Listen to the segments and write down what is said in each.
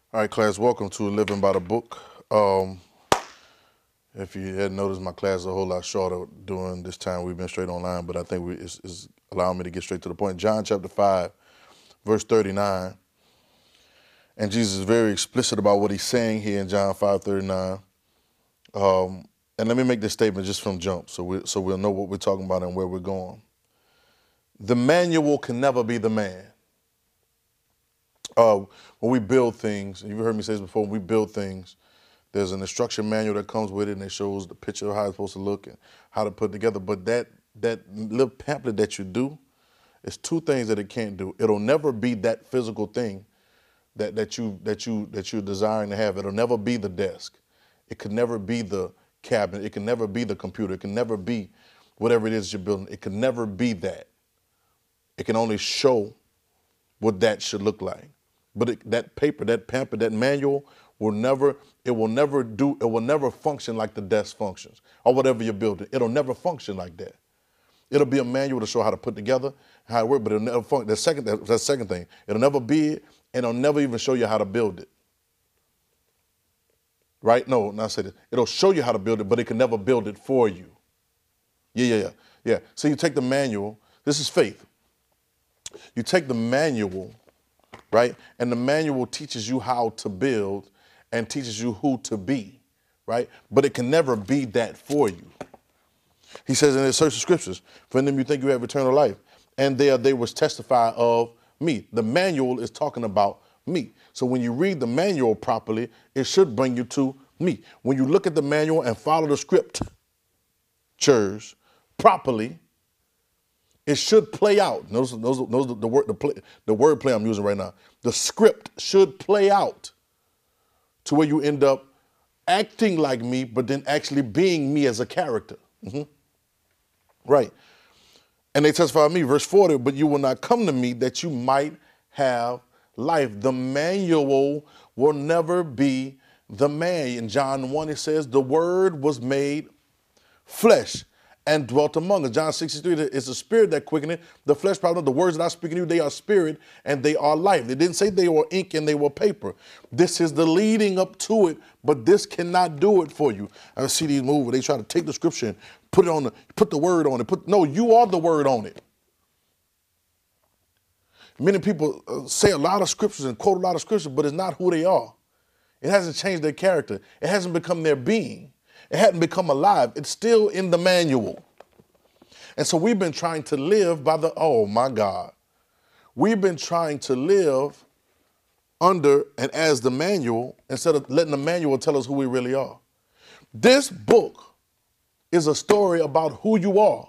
All right, class, welcome to Living by the Book. Um, if you hadn't noticed, my class is a whole lot shorter during this time. We've been straight online, but I think it's allowing me to get straight to the point. John chapter 5, verse 39. And Jesus is very explicit about what he's saying here in John 5:39. And let me make this statement just from jump so we'll know what we're talking about and where we're going. The manual can never be the man. When we build things, you've heard me say this before, when we build things, there's an instruction manual that comes with it and it shows the picture of how it's supposed to look and how to put it together. But that little pamphlet that you do, it's two things that it can't do. It'll never be that physical thing that you're desiring to have. It'll never be the desk. It could never be the cabinet. It can never be the computer. It can never be whatever it is you're building. It can never be that. It can only show what that should look like. But that paper, that pamphlet, that manual will never function like the desk functions or whatever you're building. It'll never function like that. It'll be a manual to show how to put together, how it works, but it'll never function. That's the second thing. It'll never be it, and it'll never even show you how to build it. Right? No, not say this. It'll show you how to build it, but it can never build it for you. Yeah. So you take the manual. This is faith. You take the manual, right? And the manual teaches you how to build and teaches you who to be, right? But it can never be that for you. He says in the search of scriptures, for in them you think you have eternal life, and there they was testify of me. The manual is talking about me. So when you read the manual properly, it should bring you to me. When you look at the manual and follow the scriptures properly, it should play out. Those the word play I'm using right now. The script should play out to where you end up acting like me, but then actually being me as a character. Right. And they testify of me, verse 40, but you will not come to me that you might have life. The manual will never be the man. In John 1, it says, the word was made flesh and dwelt among us. John 63, it's the spirit that quickeneth, the flesh problem. The words that I speak to you, they are spirit and they are life. They didn't say they were ink and they were paper. This is the leading up to it, but this cannot do it for you. I see these movies where they try to take the scripture and put the word on it. No, you are the word on it. Many people say a lot of scriptures and quote a lot of scriptures, but it's not who they are. It hasn't changed their character. It hasn't become their being. It hadn't become alive. It's still in the manual. And so we've been trying to live by oh my God. We've been trying to live under and as the manual instead of letting the manual tell us who we really are. This book is a story about who you are.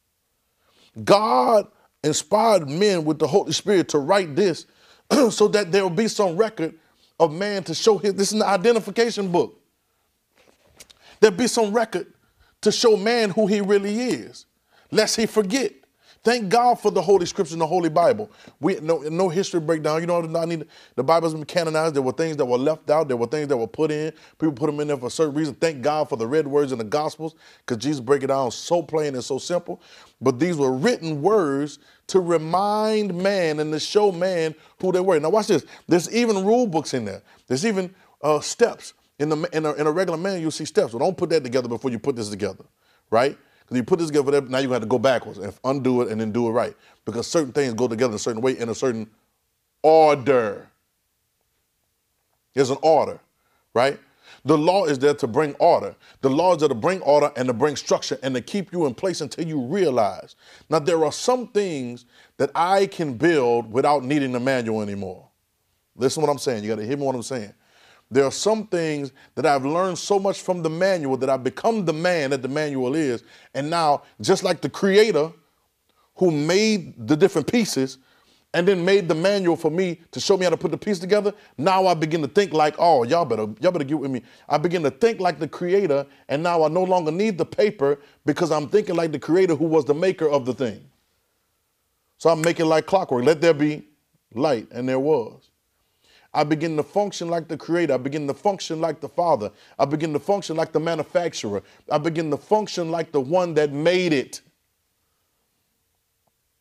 God inspired men with the Holy Spirit to write this so that there will be some record of man to show this is an identification book. There'll be some record to show man who he really is, lest he forget. Thank God for the Holy Scriptures and the Holy Bible. No history breakdown. You know, the Bible's been canonized. There were things that were left out. There were things that were put in. People put them in there for a certain reason. Thank God for the red words in the Gospels, because Jesus break it down so plain and so simple. But these were written words to remind man and to show man who they were. Now watch this. There's even rule books in there. There's even steps. In a regular man, you'll see steps. So don't put that together before you put this together, right? Because you put this together, now you have to go backwards and undo it and then do it right. Because certain things go together in a certain way, in a certain order. There's an order, right? The law is there to bring order. The law is there to bring order and to bring structure and to keep you in place until you realize. Now, there are some things that I can build without needing the manual anymore. Listen to what I'm saying. You got to hear me what I'm saying. There are some things that I've learned so much from the manual that I've become the man that the manual is. And now, just like the creator who made the different pieces and then made the manual for me to show me how to put the piece together, now I begin to think like, oh, y'all better get with me. I begin to think like the creator, and now I no longer need the paper because I'm thinking like the creator who was the maker of the thing. So I'm making like clockwork. Let there be light, and there was. I begin to function like the creator. I begin to function like the father. I begin to function like the manufacturer. I begin to function like the one that made it.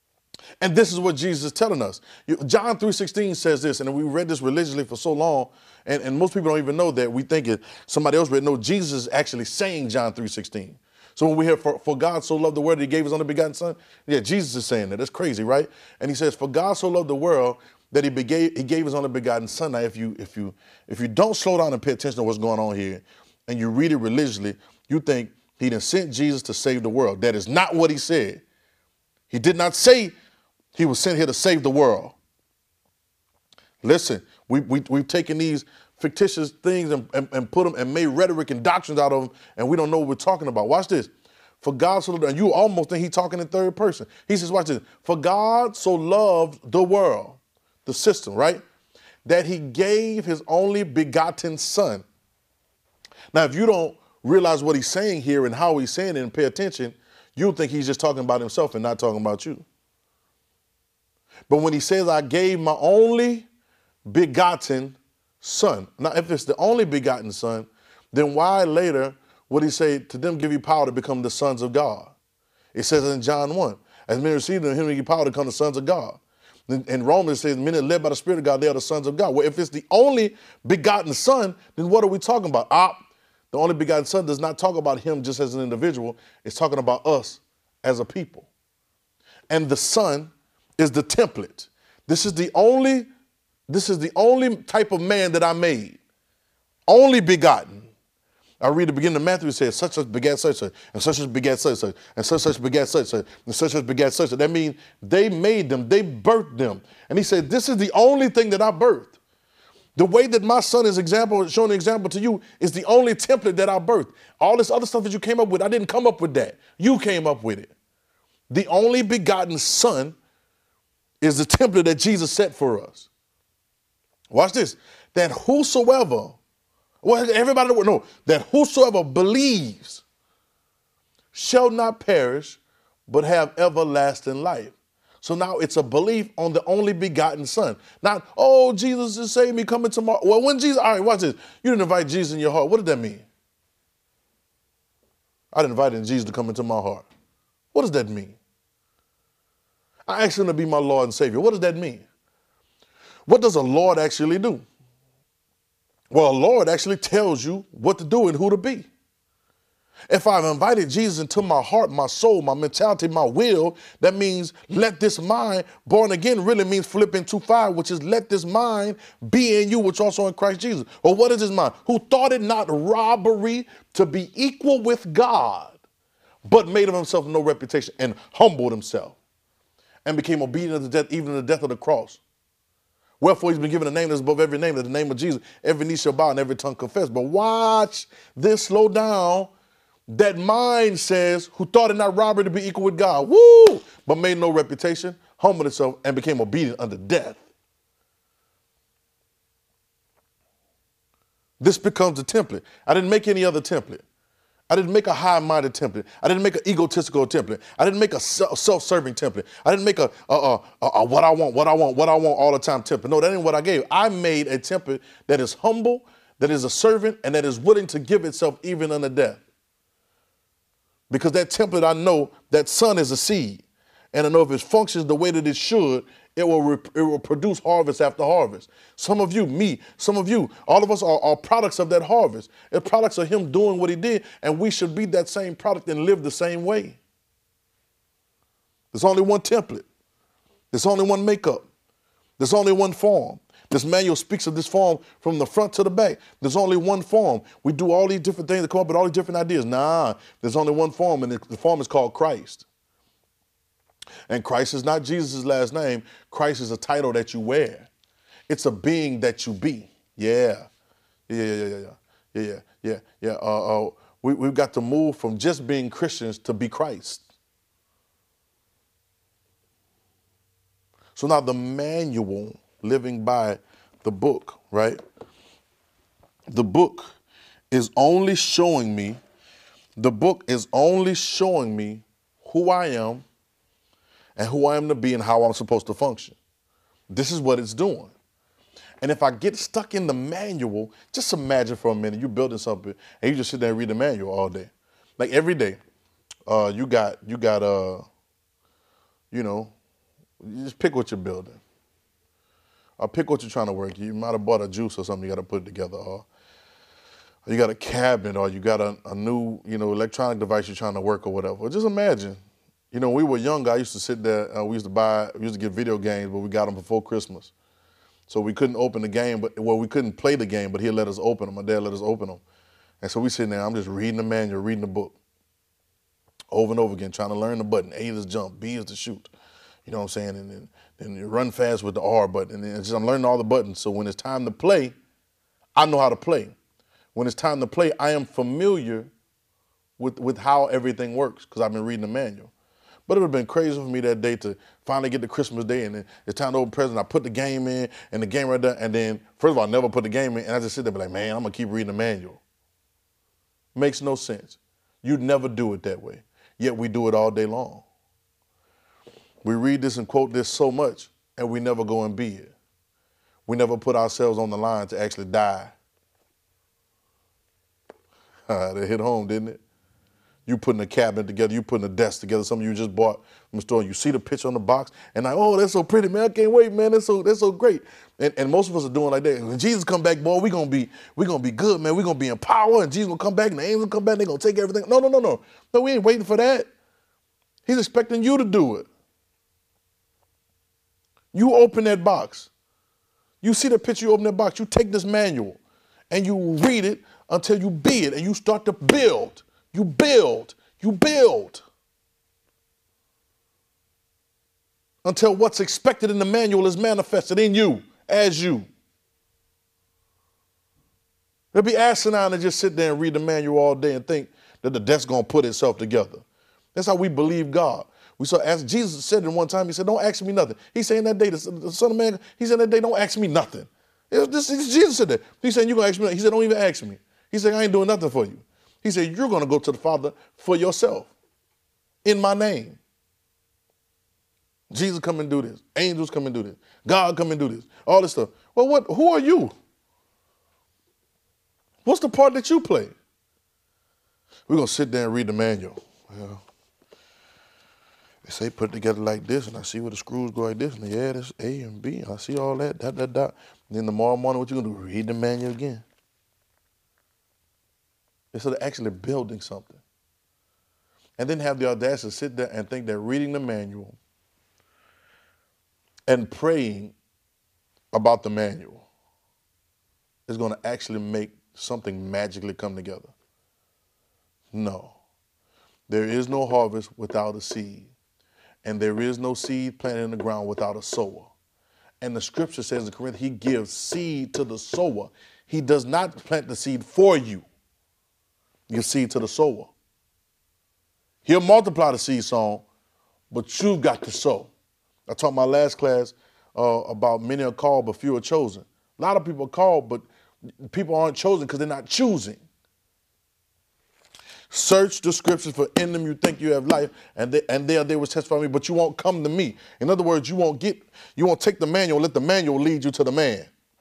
And this is what Jesus is telling us. John 3:16 says this, and we read this religiously for so long, and most people don't even know that. We think it somebody else read. No, Jesus is actually saying John 3:16. So when we hear, for God so loved the world that he gave his only begotten son, yeah, Jesus is saying that. That's crazy, right? And he says, for God so loved the world that he gave his only begotten son. Now, if you don't slow down and pay attention to what's going on here, and you read it religiously, you think he done sent Jesus to save the world. That is not what he said. He did not say he was sent here to save the world. Listen, we've taken these fictitious things and put them and made rhetoric and doctrines out of them, and we don't know what we're talking about. Watch this. For God so loved, and you almost think he's talking in third person. He says, watch this. For God so loved the world, the system, right? That he gave his only begotten son. Now, if you don't realize what he's saying here and how he's saying it and pay attention, you'll think he's just talking about himself and not talking about you. But when he says, I gave my only begotten son. Now, if it's the only begotten son, then why later would he say, to them give you power to become the sons of God? It says in John 1, as many received him, he gave power to become the sons of God. In Romans, it says, many led by the Spirit of God, they are the sons of God. Well, if it's the only begotten son, then what are we talking about? The only begotten son does not talk about him just as an individual. It's talking about us as a people. And the son is the template. This is the only type of man that I made. Only begotten. I read the beginning of Matthew, it says, such begat such, and such begat such, and such begat such, and such begat such. That means they made them, they birthed them. And he said, this is the only thing that I birthed. The way that my son is showing an example to you is the only template that I birthed. All this other stuff that you came up with, I didn't come up with that. You came up with it. The only begotten son is the template that Jesus set for us. Watch this. That whosoever, well, everybody know that whosoever believes shall not perish, but have everlasting life. So now it's a belief on the only begotten son. Not, oh, Jesus is saving me, coming tomorrow. Well, when Jesus, all right, watch this. You didn't invite Jesus in your heart. What did that mean? I didn't invite Jesus to come into my heart. What does that mean? I asked him to be my Lord and Savior. What does that mean? What does a Lord actually do? Well, a Lord actually tells you what to do and who to be. If I've invited Jesus into my heart, my soul, my mentality, my will, that means let this mind, born again really means Philippians 2:5, which is let this mind be in you, which also in Christ Jesus. Well, what is this mind? Who thought it not robbery to be equal with God, but made of himself no reputation and humbled himself and became obedient unto death, even to the death of the cross. Wherefore he's been given a name that's above every name, that the name of Jesus, every knee shall bow and every tongue confess. But watch this, slow down. That mind says, who thought it not robbery to be equal with God, woo, but made no reputation, humbled himself, and became obedient unto death. This becomes the template. I didn't make any other template. I didn't make a high-minded template. I didn't make an egotistical template. I didn't make a self-serving template. I didn't make a what I want all the time template. No, that ain't what I gave. I made a template that is humble, that is a servant, and that is willing to give itself even unto death. Because that template, I know that son is a seed. And I know if it functions the way that it should, it will produce harvest after harvest. Some of you, me, some of you, all of us are products of that harvest. They're products of him doing what he did, and we should be that same product and live the same way. There's only one template. There's only one makeup. There's only one form. This manual speaks of this form from the front to the back. There's only one form. We do all these different things to come up with all these different ideas. Nah, there's only one form, and the form is called Christ. And Christ is not Jesus' last name. Christ is a title that you wear. It's a being that you be. Yeah. We've got to move from just being Christians to be Christ. So now the manual, living by the book, right? The book is only showing me who I am and who I am to be and how I'm supposed to function. This is what it's doing. And if I get stuck in the manual, just imagine for a minute, you're building something and you just sit there and read the manual all day. Like every day, you got You just pick what you're building. Or pick what you're trying to work. You might have bought a juice or something you got to put together. Or you got a cabinet, or you got a new, electronic device you're trying to work or whatever. Just imagine, when we were younger, I used to sit there, we used to get video games, but we got them before Christmas. So we couldn't open the game, we couldn't play the game, but he'd let us open them. My dad let us open them. And so we sitting there, I'm just reading the manual, reading the book, over and over again, trying to learn the button. A is jump, B is to shoot. You know what I'm saying? And then you run fast with the R button. And I'm learning all the buttons. So when it's time to play, I know how to play. When it's time to play, I am familiar with how everything works because I've been reading the manual. But it would have been crazy for me that day to finally get to Christmas Day and then it's time to open present. I put the game in and the game right there. And then, first of all, I never put the game in. And I just sit there and be like, man, I'm going to keep reading the manual. Makes no sense. You'd never do it that way. Yet we do it all day long. We read this and quote this so much and we never go and be it. We never put ourselves on the line to actually die. That hit home, didn't it? You putting a cabinet together, you putting a desk together, something you just bought from the store, and you see the picture on the box, and like, oh, that's so pretty, man. I can't wait, man. That's so great. And most of us are doing like that. When Jesus come back, boy, we're gonna be good, man. We're gonna be in power, and Jesus gonna come back, and the angels gonna come back, and they're gonna take everything. No. No, we ain't waiting for that. He's expecting you to do it. You open that box. You see the picture, you open that box, you take this manual, and you read it until you be it, and you start to build. You build. Until what's expected in the manual is manifested in you, as you. It'd be asinine to just sit there and read the manual all day and think that the desk's going to put itself together. That's how we believe God. Jesus said it one time, he said, don't ask me nothing. He said in that day, the Son of Man, he said that day, don't ask me nothing. Jesus said that. He said, you're going to ask me nothing. He said, don't even ask me. He said, I ain't doing nothing for you. He said, you're going to go to the Father for yourself in my name. Jesus come and do this. Angels come and do this. God come and do this. All this stuff. Well, who are you? What's the part that you play? We're going to sit there and read the manual. Well, they say put it together like this, and I see where the screws go like this, and yeah, this A and B. I see all that, dot. And then tomorrow morning, what you going to do? Read the manual again. Instead of actually building something. And then have the audacity to sit there and think that reading the manual and praying about the manual is going to actually make something magically come together. No. There is no harvest without a seed. And there is no seed planted in the ground without a sower. And the scripture says in Corinthians, he gives seed to the sower. He does not plant the seed for you. Give seed to the sower. He'll multiply the seed sown, but you've got to sow. I taught my last class about many are called, but few are chosen. A lot of people are called, but people aren't chosen because they're not choosing. Search the scriptures, for in them you think you have life, and they will testify me, but you won't come to me. In other words, you won't take the manual, let the manual lead you to the man.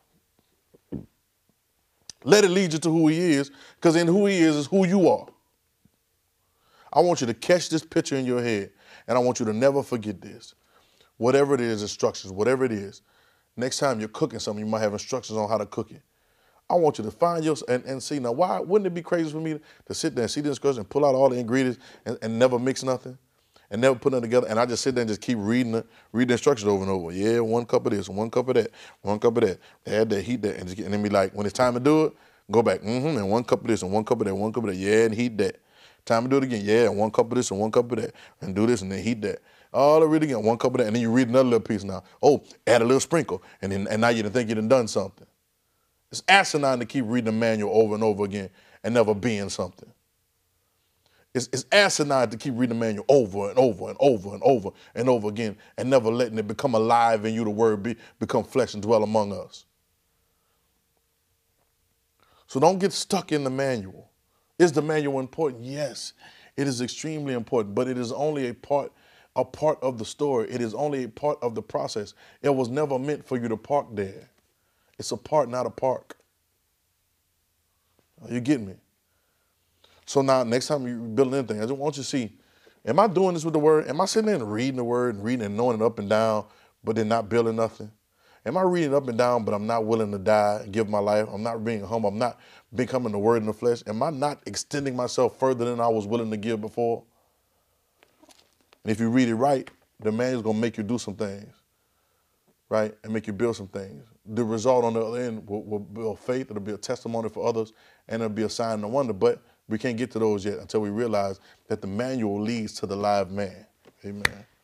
Let it lead you to who he is, because in who he is who you are. I want you to catch this picture in your head, and I want you to never forget this. Whatever it is, instructions, whatever it is, next time you're cooking something, you might have instructions on how to cook it. I want you to find your, and see, now why wouldn't it be crazy for me to sit there and see the instructions and pull out all the ingredients and never mix nothing? And never put them together, and I just sit there and just keep reading the instructions over and over. Yeah, 1 cup of this, 1 cup of that, 1 cup of that. Add that, heat that, and then be like, when it's time to do it, go back, and 1 cup of this, and 1 cup of that, 1 cup of that, yeah, and heat that. Time to do it again, yeah, 1 cup of this, and 1 cup of that, and do this, and then heat that. All the read again, 1 cup of that, and then you read another little piece now. Oh, add a little sprinkle, and now you think you done something. It's asinine to keep reading the manual over and over again and never being something. It's asinine to keep reading the manual over and over and over and over and over again and never letting it become alive in you, the word become flesh and dwell among us. So don't get stuck in the manual. Is the manual important? Yes, it is extremely important, but it is only a part of the story. It is only a part of the process. It was never meant for you to park there. It's a part, not a park. You get me? So now, next time you build anything, I just want you to see, Am I doing this with the word? Am I sitting there and reading the word and reading and knowing it up and down, but then not building nothing? Am I reading up and down, but I'm not willing to die and give my life? I'm not being humble. I'm not becoming the word in the flesh. Am I not extending myself further than I was willing to give before? And if you read it right, the man is going to make you do some things, right? And make you build some things. The result on the other end will build faith. It'll be a testimony for others, and it'll be a sign of wonder. But we can't get to those yet until we realize that the manual leads to the live man. Amen.